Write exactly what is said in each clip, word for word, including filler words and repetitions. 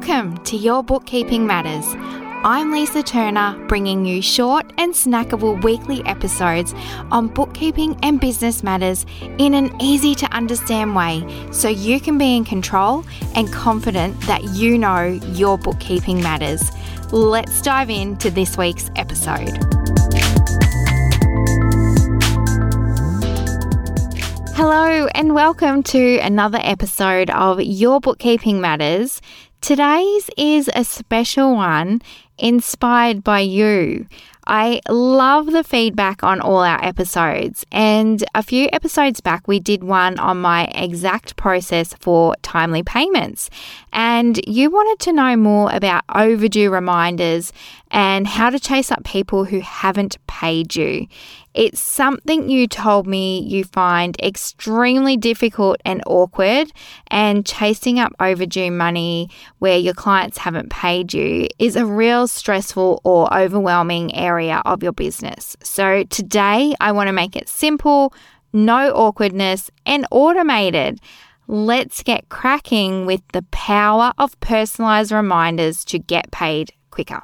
Welcome to Your Bookkeeping Matters. I'm Lisa Turner, bringing you short and snackable weekly episodes on bookkeeping and business matters in an easy to understand way so you can be in control and confident that you know your bookkeeping matters. Let's dive into this week's episode. Hello and welcome to another episode of Your Bookkeeping Matters. Today's is a special one inspired by you. I love the feedback on all our episodes, and a few episodes back we did one on my exact process for timely payments, and you wanted to know more about overdue reminders and how to chase up people who haven't paid you. It's something you told me you find extremely difficult and awkward, and chasing up overdue money where your clients haven't paid you is a real stressful or overwhelming area of your business. So today I want to make it simple, no awkwardness, and automated. Let's get cracking with the power of personalized reminders to get paid quicker.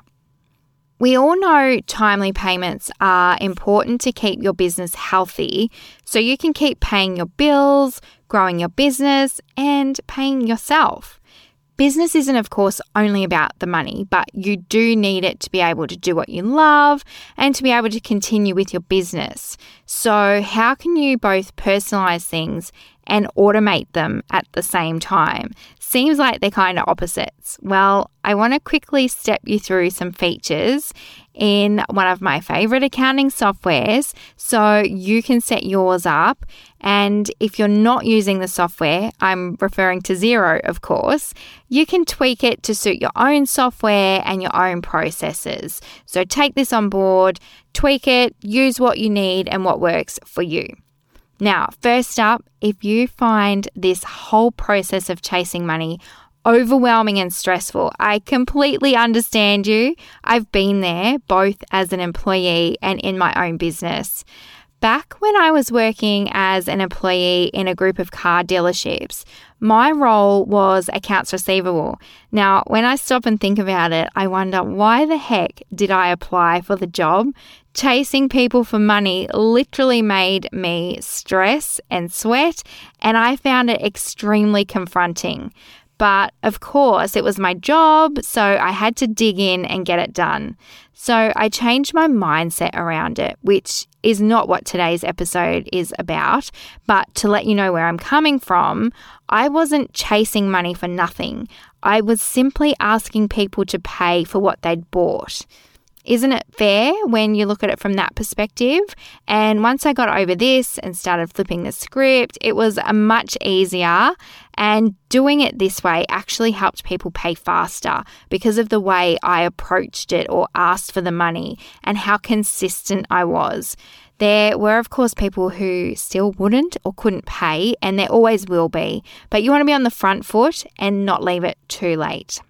We all know timely payments are important to keep your business healthy so you can keep paying your bills, growing your business, and paying yourself. Business isn't, of course, only about the money, but you do need it to be able to do what you love and to be able to continue with your business. So how can you both personalize things and automate them at the same time? Seems like they're kind of opposites. Well, I want to quickly step you through some features in one of my favorite accounting softwares so you can set yours up. And if you're not using the software, I'm referring to Xero, of course, you can tweak it to suit your own software and your own processes. So take this on board, tweak it, use what you need and what works for you. Now, first up, if you find this whole process of chasing money overwhelming and stressful, I completely understand you. I've been there, both as an employee and in my own business. Back when I was working as an employee in a group of car dealerships, my role was accounts receivable. Now, when I stop and think about it, I wonder why the heck did I apply for the job? Chasing people for money literally made me stress and sweat, and I found it extremely confronting. But of course, it was my job, so I had to dig in and get it done. So I changed my mindset around it, which is not what today's episode is about. But to let you know where I'm coming from, I wasn't chasing money for nothing. I was simply asking people to pay for what they'd bought. Isn't it fair when you look at it from that perspective? And once I got over this and started flipping the script, it was a much easier, and doing it this way actually helped people pay faster because of the way I approached it or asked for the money and how consistent I was. There were, of course, people who still wouldn't or couldn't pay, and there always will be, but you want to be on the front foot and not leave it too late.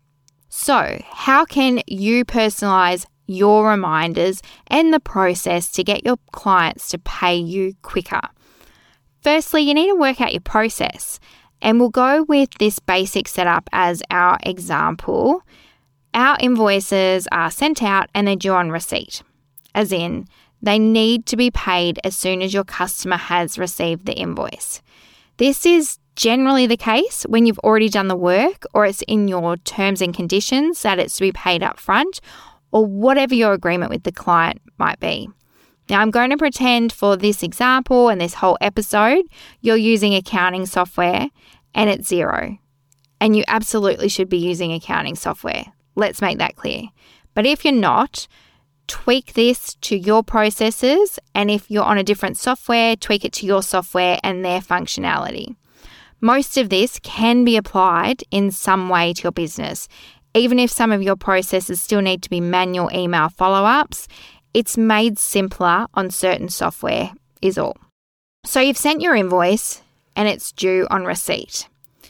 So, how can you personalize your reminders and the process to get your clients to pay you quicker? Firstly, you need to work out your process, and we'll go with this basic setup as our example. Our invoices are sent out and they're due on receipt, as in they need to be paid as soon as your customer has received the invoice. This is generally the case when you've already done the work, or it's in your terms and conditions that it's to be paid up front, or whatever your agreement with the client might be. Now, I'm going to pretend for this example and this whole episode, you're using accounting software and it's Xero. And you absolutely should be using accounting software. Let's make that clear. But if you're not, tweak this to your processes, and if you're on a different software, tweak it to your software and their functionality. Most of this can be applied in some way to your business. Even if some of your processes still need to be manual email follow-ups, it's made simpler on certain software is all. So you've sent your invoice and it's due on receipt.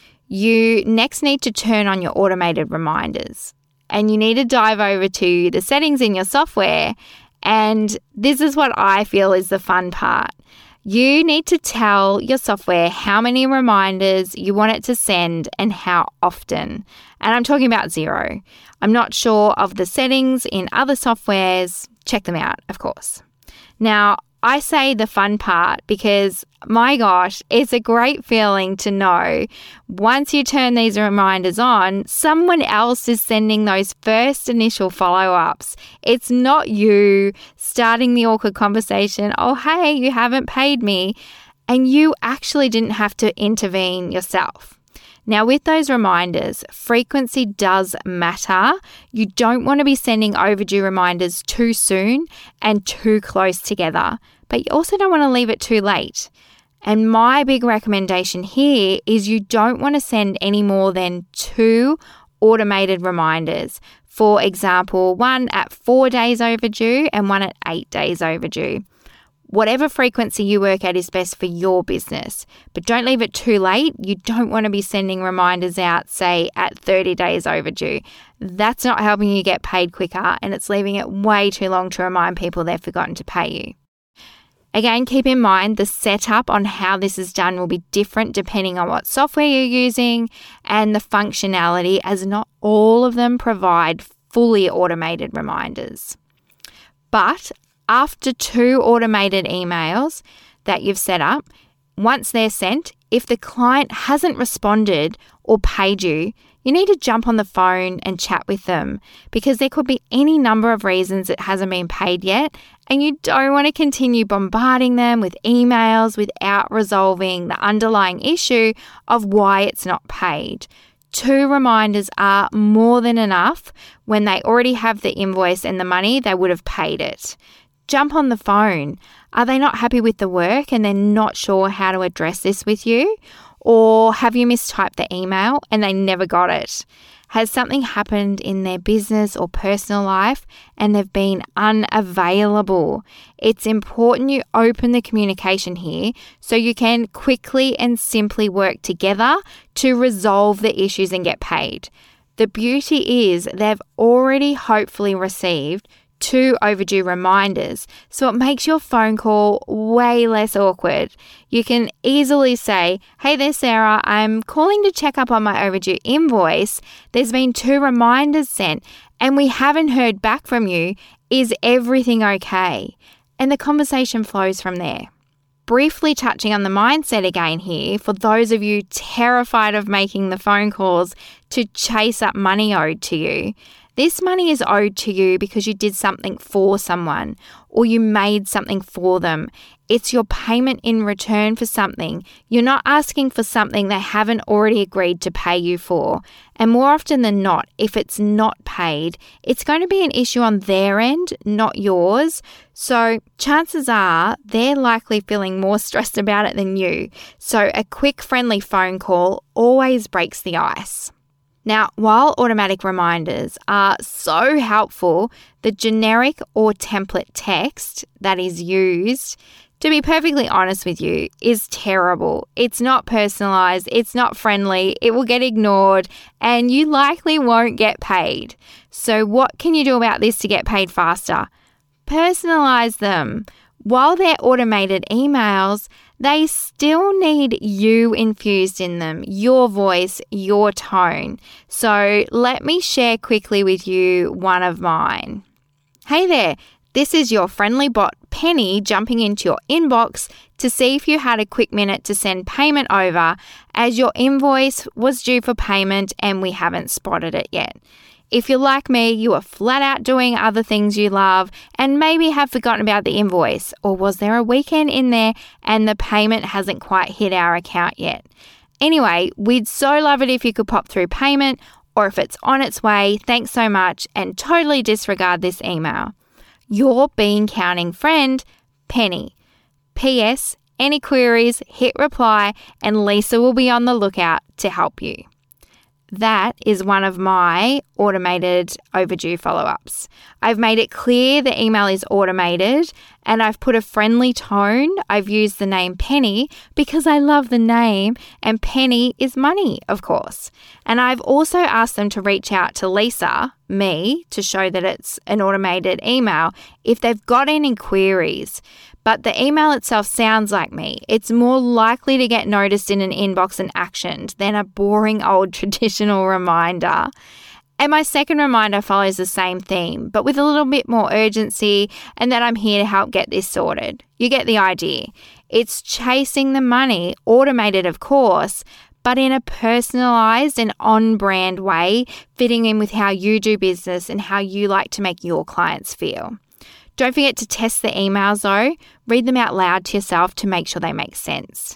You next need to turn on your automated reminders, and you need to dive over to the settings in your software, and this is what I feel is the fun part. You need to tell your software how many reminders you want it to send and how often. And I'm talking about zero. I'm not sure of the settings in other softwares. Check them out, of course. Now, I say the fun part because, my gosh, it's a great feeling to know once you turn these reminders on, someone else is sending those first initial follow-ups. It's not you starting the awkward conversation, oh, hey, you haven't paid me, and you actually didn't have to intervene yourself. Now, with those reminders, frequency does matter. You don't want to be sending overdue reminders too soon and too close together, but you also don't want to leave it too late. And my big recommendation here is you don't want to send any more than two automated reminders. For example, one at four days overdue and one at eight days overdue. Whatever frequency you work at is best for your business, but don't leave it too late. You don't want to be sending reminders out, say, at thirty days overdue. That's not helping you get paid quicker, and it's leaving it way too long to remind people they've forgotten to pay you. Again, keep in mind the setup on how this is done will be different depending on what software you're using and the functionality, as not all of them provide fully automated reminders. But after two automated emails that you've set up, once they're sent, if the client hasn't responded or paid you, you need to jump on the phone and chat with them because there could be any number of reasons it hasn't been paid yet, and you don't want to continue bombarding them with emails without resolving the underlying issue of why it's not paid. Two reminders are more than enough when they already have the invoice and the money, they would have paid it. Jump on the phone. Are they not happy with the work and they're not sure how to address this with you? Or have you mistyped the email and they never got it? Has something happened in their business or personal life and they've been unavailable? It's important you open the communication here so you can quickly and simply work together to resolve the issues and get paid. The beauty is they've already hopefully received two overdue reminders, so it makes your phone call way less awkward. You can easily say, hey there, Sarah, I'm calling to check up on my overdue invoice. There's been two reminders sent and we haven't heard back from you. Is everything okay? And the conversation flows from there. Briefly touching on the mindset again here, for those of you terrified of making the phone calls to chase up money owed to you, this money is owed to you because you did something for someone or you made something for them. It's your payment in return for something. You're not asking for something they haven't already agreed to pay you for. And more often than not, if it's not paid, it's going to be an issue on their end, not yours. So chances are they're likely feeling more stressed about it than you. So a quick, friendly phone call always breaks the ice. Now, while automatic reminders are so helpful, the generic or template text that is used, to be perfectly honest with you, is terrible. It's not personalized, it's not friendly, it will get ignored, and you likely won't get paid. So what can you do about this to get paid faster? Personalize them. While they're automated emails, they still need you infused in them, your voice, your tone. So let me share quickly with you one of mine. Hey there, this is your friendly bot Penny jumping into your inbox to see if you had a quick minute to send payment over, as your invoice was due for payment and we haven't spotted it yet. If you're like me, you are flat out doing other things you love and maybe have forgotten about the invoice, or was there a weekend in there and the payment hasn't quite hit our account yet? Anyway, we'd so love it if you could pop through payment, or if it's on its way, thanks so much, and totally disregard this email. Your bean counting friend, Penny. P S. Any queries, hit reply and Lisa will be on the lookout to help you. That is one of my automated overdue follow-ups. I've made it clear the email is automated and I've put a friendly tone. I've used the name Penny because I love the name, and penny is money, of course. And I've also asked them to reach out to Lisa, me, to show that it's an automated email if they've got any queries. but the email itself sounds like me. It's more likely to get noticed in an inbox and actioned than a boring old traditional reminder. And my second reminder follows the same theme, but with a little bit more urgency, and that I'm here to help get this sorted. You get the idea. It's chasing the money, automated of course, but in a personalized and on-brand way, fitting in with how you do business and how you like to make your clients feel. Don't forget to test the emails though. Read them out loud to yourself to make sure they make sense.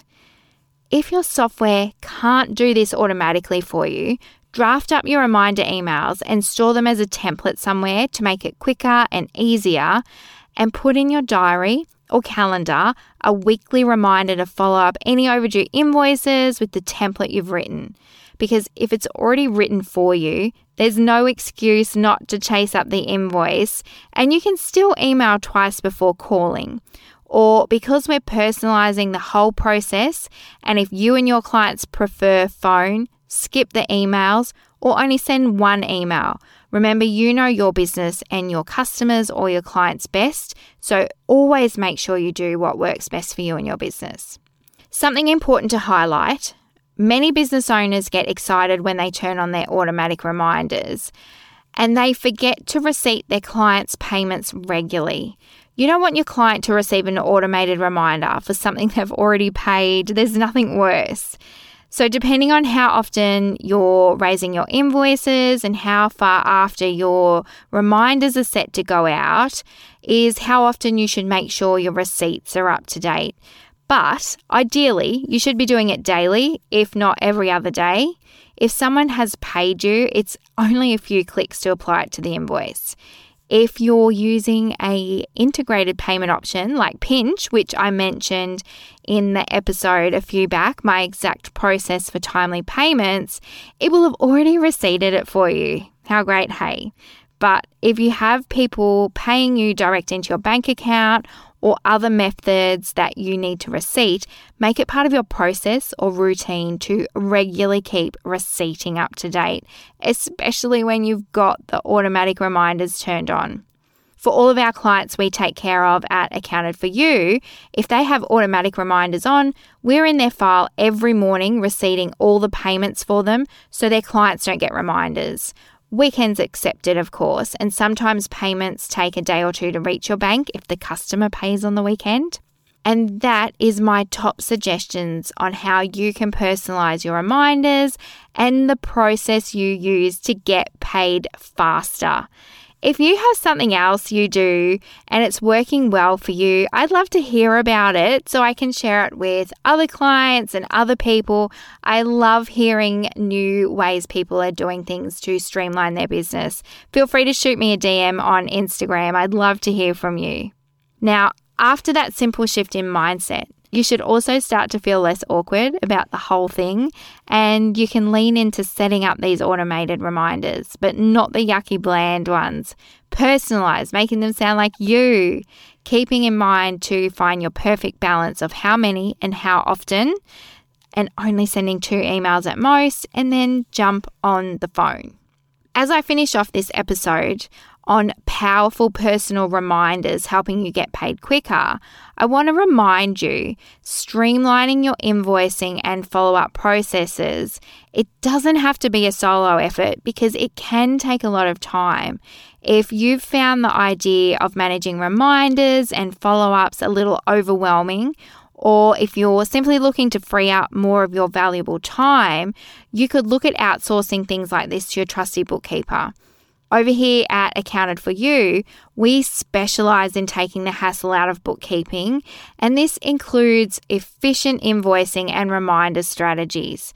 If your software can't do this automatically for you, draft up your reminder emails and store them as a template somewhere to make it quicker and easier, and put in your diary or calendar a weekly reminder to follow up any overdue invoices with the template you've written. Because if it's already written for you, there's no excuse not to chase up the invoice, and you can still email twice before calling. Or because we're personalizing the whole process, and if you and your clients prefer phone, skip the emails or only send one email. Remember, you know your business and your customers or your clients best, so always make sure you do what works best for you and your business. Something important to highlight, many business owners get excited when they turn on their automatic reminders and they forget to receipt their clients' payments regularly. You don't want your client to receive an automated reminder for something they've already paid. There's nothing worse. So depending on how often you're raising your invoices and how far after your reminders are set to go out is how often you should make sure your receipts are up to date. But ideally, you should be doing it daily, if not every other day. If someone has paid you, it's only a few clicks to apply it to the invoice. If you're using a integrated payment option like Pinch, which I mentioned in the episode a few back, my exact process for timely payments, it will have already receipted it for you. How great, hey? But if you have people paying you direct into your bank account or other methods that you need to receipt, make it part of your process or routine to regularly keep receipting up to date, especially when you've got the automatic reminders turned on. For all of our clients we take care of at Accounted for You, if they have automatic reminders on, we're in their file every morning receipting all the payments for them so their clients don't get reminders. Weekends accepted, of course, and sometimes payments take a day or two to reach your bank if the customer pays on the weekend. And that is my top suggestions on how you can personalize your reminders and the process you use to get paid faster. If you have something else you do and it's working well for you, I'd love to hear about it so I can share it with other clients and other people. I love hearing new ways people are doing things to streamline their business. Feel free to shoot me a D M on Instagram. I'd love to hear from you. Now, after that simple shift in mindset, you should also start to feel less awkward about the whole thing, and you can lean into setting up these automated reminders, but not the yucky bland ones. Personalize, making them sound like you, keeping in mind to find your perfect balance of how many and how often, and only sending two emails at most, and then jump on the phone. As I finish off this episode on powerful personal reminders helping you get paid quicker, I want to remind you, streamlining your invoicing and follow-up processes, it doesn't have to be a solo effort because it can take a lot of time. If you've found the idea of managing reminders and follow-ups a little overwhelming, or if you're simply looking to free up more of your valuable time, you could look at outsourcing things like this to your trusty bookkeeper. Over here at Accounted for You, we specialize in taking the hassle out of bookkeeping, and this includes efficient invoicing and reminder strategies.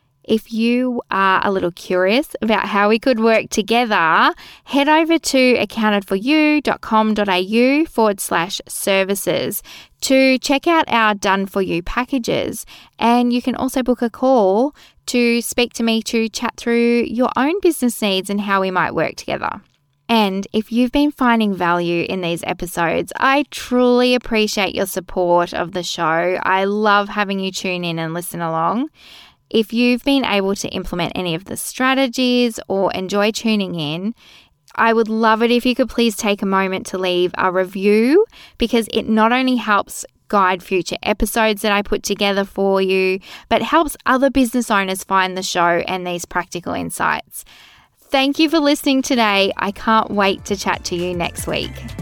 If you are a little curious about how we could work together, head over to accountedforyou.com.au forward slash services to check out our Done For You packages. And you can also book a call to speak to me to chat through your own business needs and how we might work together. And if you've been finding value in these episodes, I truly appreciate your support of the show. I love having you tune in and listen along. If you've been able to implement any of the strategies or enjoy tuning in, I would love it if you could please take a moment to leave a review, because it not only helps guide future episodes that I put together for you, but helps other business owners find the show and these practical insights. Thank you for listening today. I can't wait to chat to you next week.